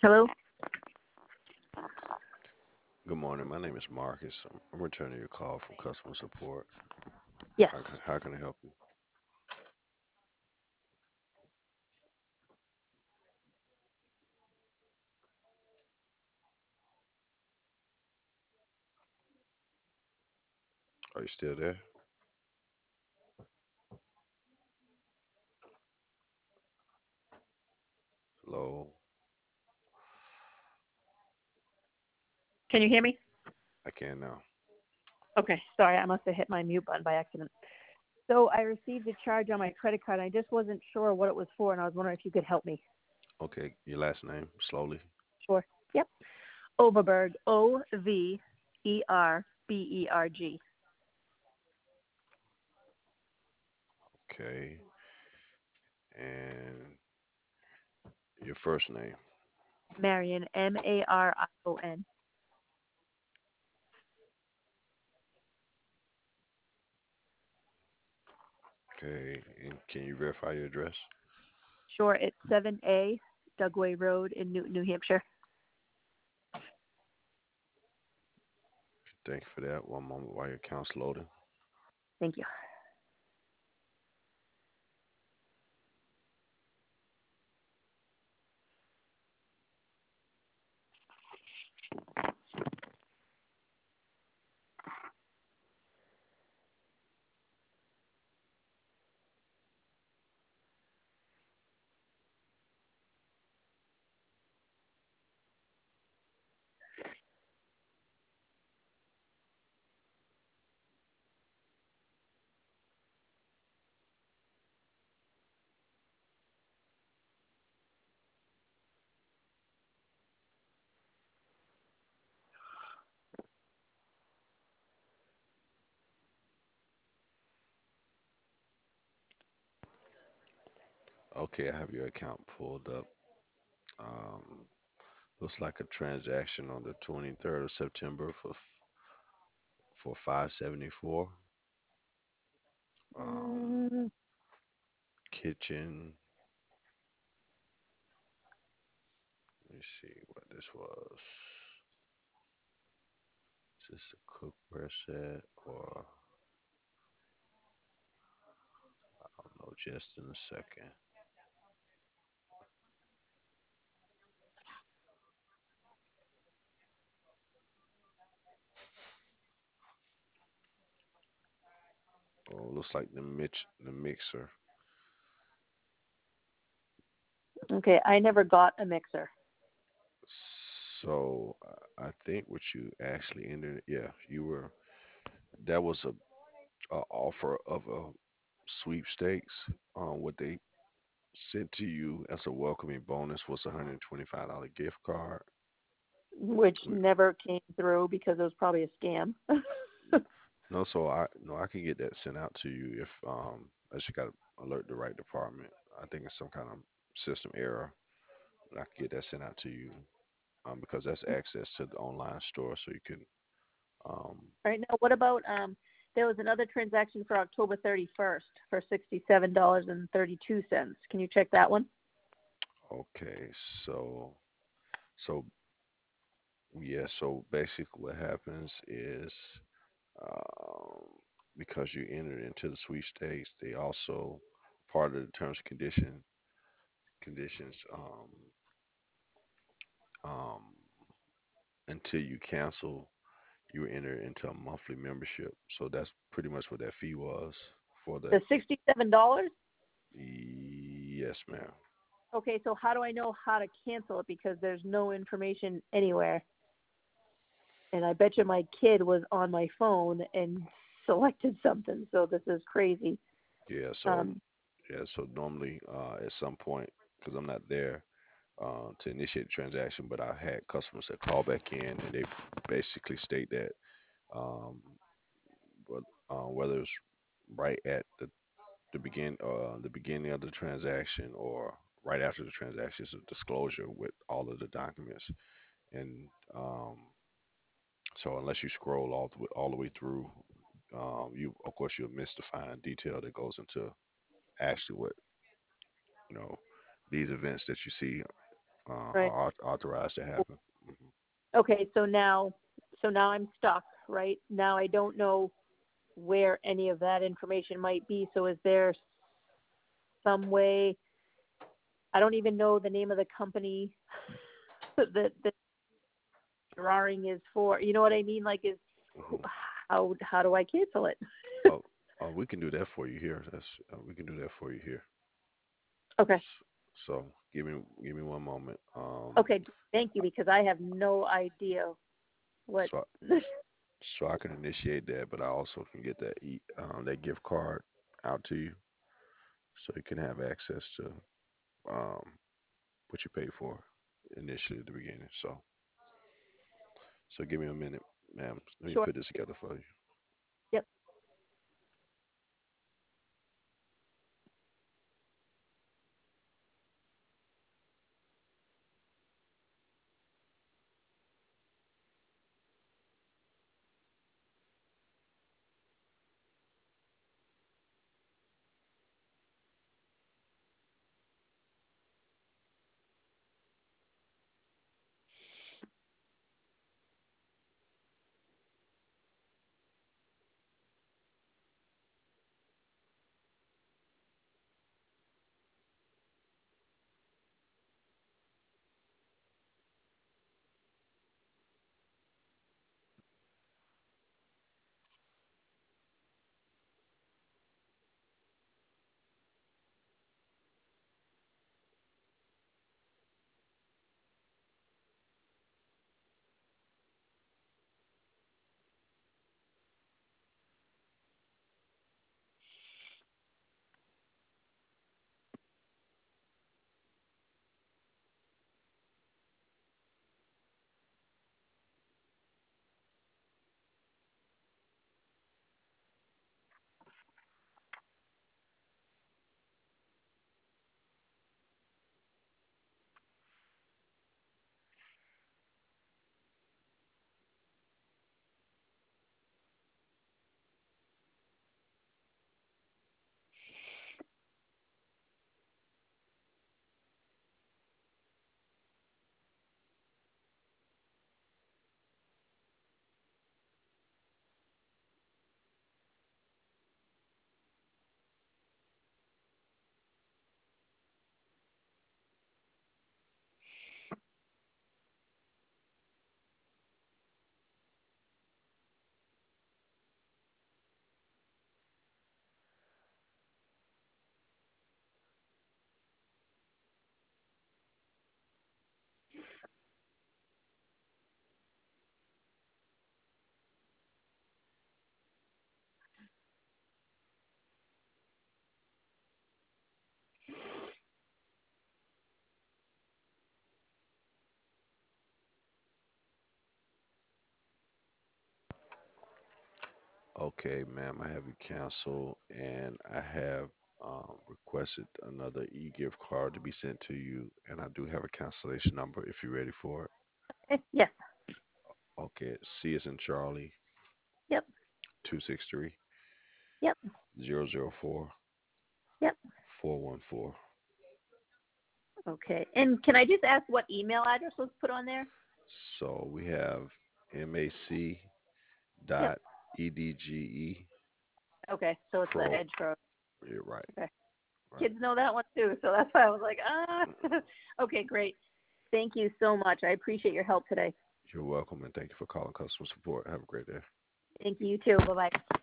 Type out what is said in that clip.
Hello? Good morning. My name is Marcus. I'm returning your call from customer support. Yes. How can I help you? Are you still there? Hello. Can you hear me? I can now. Okay. Sorry, I must have hit my mute button by accident. So I received a charge on my credit card. I just wasn't sure what it was for, and I was wondering if you could help me. Okay. Your last name, slowly. Sure. Yep. Overberg. Overberg. Okay. And your first name. Marion. Marion. Okay. And can you verify your address? Sure. It's 7A Dugway Road in Newton, New Hampshire. Thank you for that. One moment while your account's loading. Thank you. Okay, I have your account pulled up. Um, Looks like a transaction on the 23rd of September for 574. Um, Mm, Kitchen. Let me see what this was. Is this a cookware set or I don't know, just in a second. Oh, looks like the mixer. okay. I never got a mixer. So I think what you actually entered, yeah, you were that was a offer of a sweepstakes. What they sent to you as a welcoming bonus was a $125 gift card. Which We- never came through because it was probably a scam. No, so I can get that sent out to you if I just got to alert the right department. I think it's some kind of system error. And I can get that sent out to you because that's access to the online store, so you can. Um, Right now, what about there was another transaction for October 31st for $67.32. Can you check that one? okay, so yeah, so basically what happens is um, because you entered into the sweepstakes, they also part of the terms and conditions um, until you cancel, you enter into a monthly membership. So that's pretty much what that fee was for that. The $67? Yes, ma'am. Okay, so how do I know how to cancel it because there's no information anywhere? And I bet you my kid was on my phone and selected something. So this is crazy. Yeah, so Um, normally at some point, because I'm not there to initiate the transaction, but I had customers that call back in and they basically state that um, whether it's right at the beginning of the transaction or right after the transaction is a disclosure with all of the documents. And so unless you scroll all the way through, you of course you'll miss the fine detail that goes into actually what you know these events that you see. Right. are authorized to happen. Mhm. Okay, so now I'm stuck, right? Now I don't know where any of that information might be. So is there some way? I don't even know the name of the company that the drawing is for. You know what I mean? Like, Mhm. how do I cancel it? Oh, we can do that for you here. We can do that for you here. Okay. So give me one moment. Okay. Thank you, because I have no idea what. So I can initiate that, but I also can get that gift card out to you, so you can have access to um, what you paid for initially at the beginning. So give me a minute, ma'am. Let me Sure. put this together for you. Yep. Okay, ma'am, I have you canceled, and I have requested another e-gift card to be sent to you, and I do have a cancellation number if you're ready for it. Yes. Okay, C is in Charlie, Yep. 263 Yep. 004 Yep. 414. Okay. And can I just ask what email address was put on there? So we have mac Yep. dot edge Okay. So it's the pro. Edge Pro. You're right, Okay. right. Kids know that one too, so that's why I was like, ah. Okay, great. Thank you so much. I appreciate your help today. You're welcome, and thank you for calling customer support. Have a great day. Thank you, you too. Bye bye.